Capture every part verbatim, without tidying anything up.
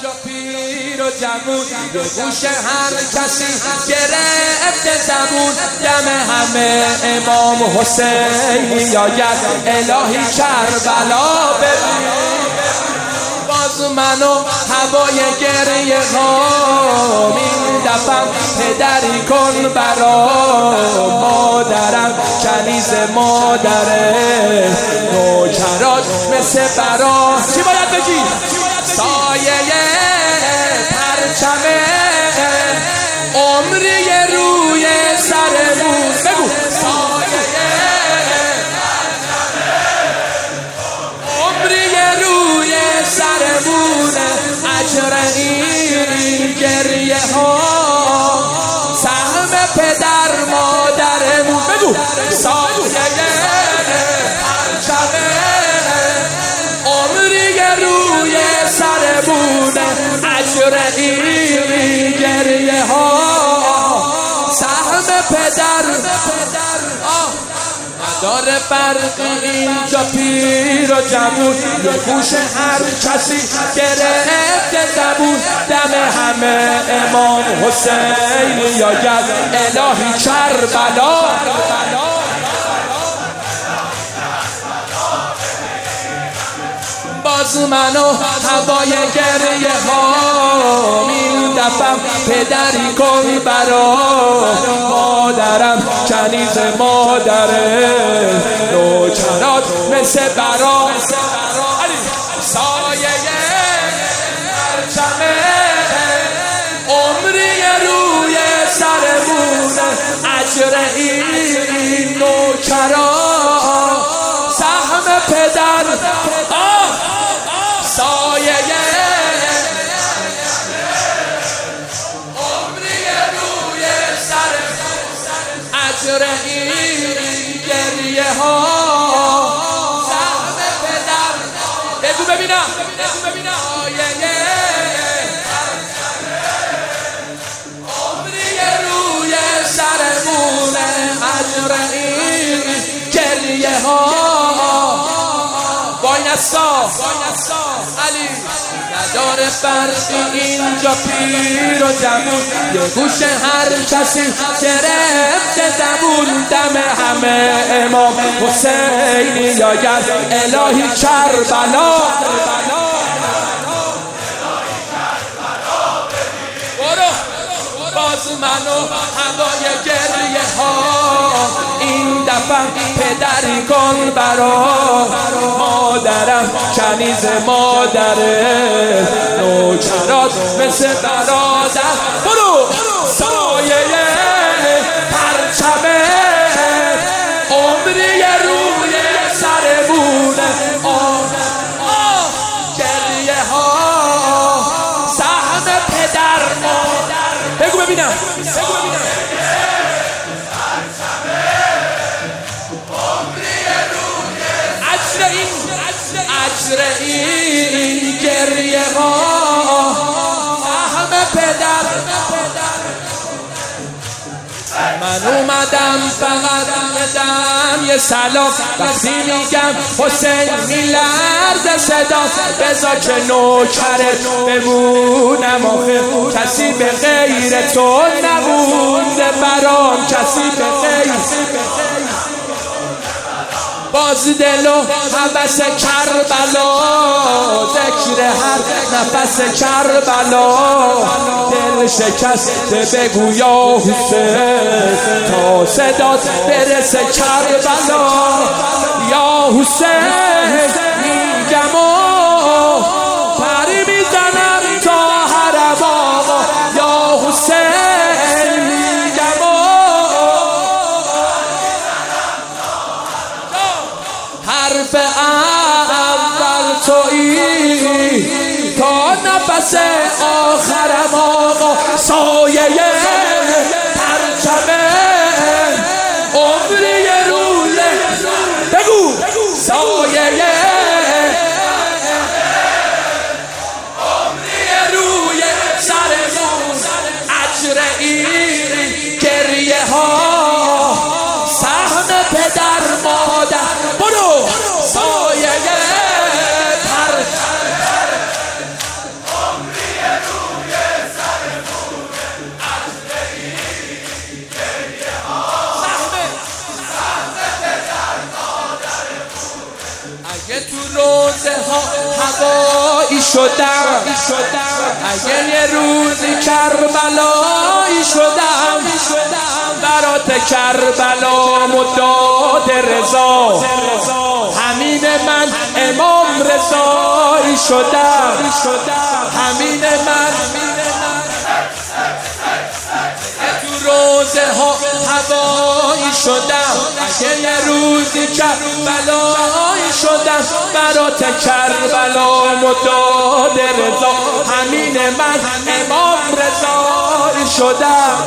اینجا پیر و جوون به گوش هر کسی گرفته زبون دم همه امام حسین آید الهی کربلا ببین باز منو هوای گریه ها میدفم پدری کن برا مادرم کنیز مادره نوکرات مثل برا چی باید بگی؟ سایه پرچمه عمری روی سرمون بگو سایه عمری روی سرمون اجر این گریه ها سهم پدر مادرمون بگو سایه پرچمه عمری روی سرمون اجر این گریه ها سهم پدر نداره فرقی اینجا پیر و جوون یه گوش هر کسی گرفته زبون دم همه امام حسین یاید الهی کربلا باز منو هوای گریه ها میدفم پدری کن برا مادرم کنیز مادره نوکرات مثل برا سایه پرچمه عمری روی سرمون اجر این نوکرات سهم پدر سایه عمری روی سر اجر این گریه ها سهم پدر بگو ببینم بگو ببینم سایه عمری روی سرمون اجر این گریه ها وایسا علی نداره فرقی اینجا پیر و جوون یه گوش هر کسی گرفته زبون دم همه امام حسین یاید الهی کربلا باز منو هوای گریه ها این دفعه پدری کن برا مادرم کنیز مادره نوکرات مثل برادر برو سایه پرچمه عمری روی سرمون گریه ها سهم پدر مادر بگو ببینم بگو ببینم اجر این اجر این گریه ها سهم پدر من اومدم فقط بدم یه سلام وقتی میگم حسین میلرزه صدا بذار که نوکرت بمونم آخه کسی به غیر تو نمونده برام کسی به غیر باز دل و حوث کربلا ذکر هر نفس کربلا دل شکسته بگو یا حسین تا صدات برسه کربلا یا حسین میگم و پری میزنم تا حرم آقا یا حسین میگم و حرف اول تویی تا نفس آخرم آقا سایه پرچمه عمری روی بگو سایه عمری روی سرمون اجر این گریه ها سهم پدر مادر برو سایه پرچمه عمری شدم، اگه یه روزی کربلایی شدم، برات کربلام و داد رضا، همین من امام رضایی شدم، همین من تو روزه ها هوایی شدم، اگه یه روزی کربلایی شدم، برات کربلام و داد رضا، همین من امام رضایی شدم.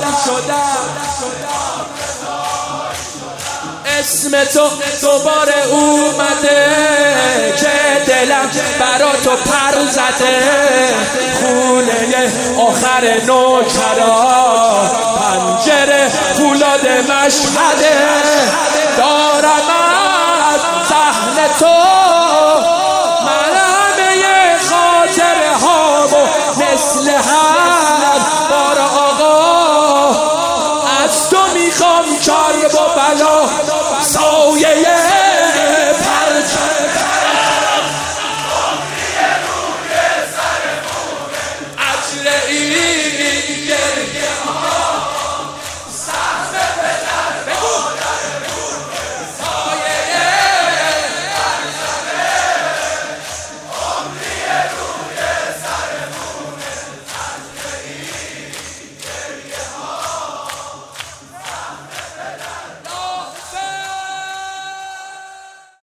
اسم تو دوباره اومده که دلم برا تو پر زده، خونه آخر نوکرا پنجره فولاد مشهده، دارم از صحن تو